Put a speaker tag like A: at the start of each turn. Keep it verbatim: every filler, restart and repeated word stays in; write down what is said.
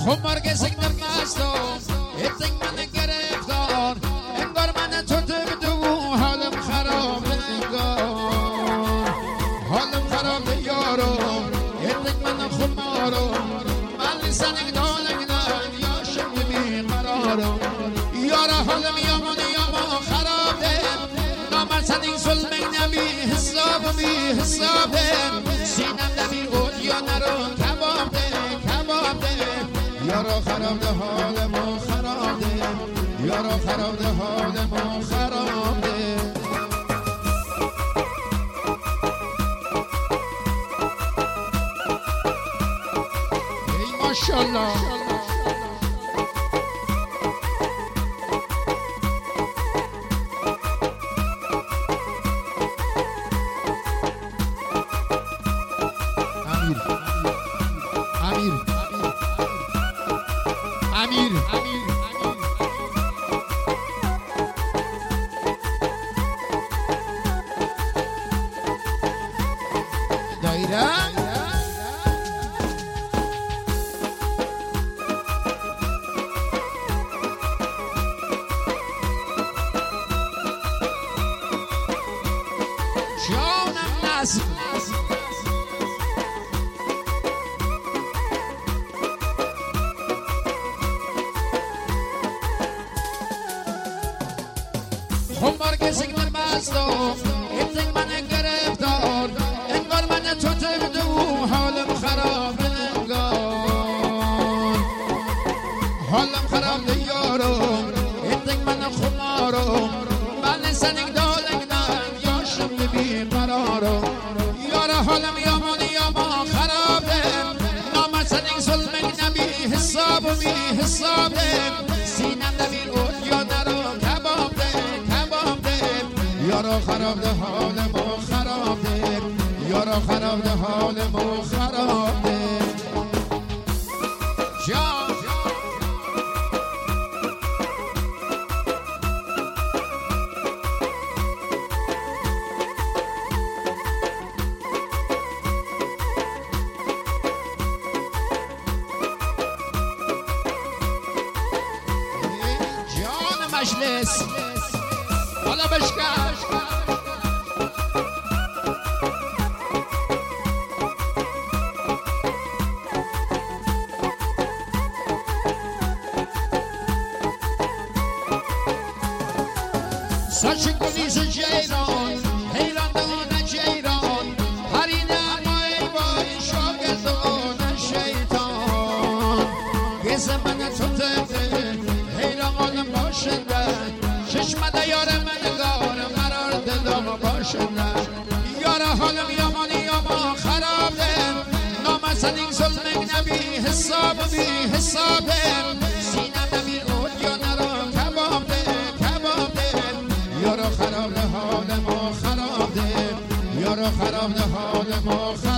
A: خمار که سکنم مستم اتنگ من گرفتار انگار من تو تو حالم خراب انگار حالم خراب یارو اتنگ من خمارو من سنگ دالنگ دن یا شم بی قرارو یارا حالم یامان یامان خرابه نامر سنگ سلمه نبی حساب بی حسابه سینم نبی اود یا نرو کباب ده کباب ده یارا خراب ده حال ما خراب ده یارا خراب ده حال ما خراب ده ای ماشاءالله امیر امیر امیر دایره جانم نصب خمار که سکنم بستم اتنگ من گرفتار انگار من تو تو حالم خراب انگار حالم خراب یارو اتنگ من خمارو من سنگ دالنگ دن یا شم بی قرارو یارا حالم یامان یامان خرابه نام سنگ سلمه نبی حساب بی حسابه سینم نبی اود یا نرو کباب ده کباب ده یارا خراب ده حال ما خراب ده یارا خراب ده حال ما خراب ده جان جان مجلس حالا بشکر ساچ کنیز جیران حیران دونه جیران هرینه ما ای بای شاگردان شیطان گز من تو تفه حیران آدم باشنده چشمده یار من گار قرار دلم باشنده یار حالم یامان یامان خرابه نام سنگ سلمه نبی حساب بی حسابه سینم نبی اود یا نرو کباب ده کباب ده یارا خراب ده حال ما خراب ده یارا خراب ده حال ما خراب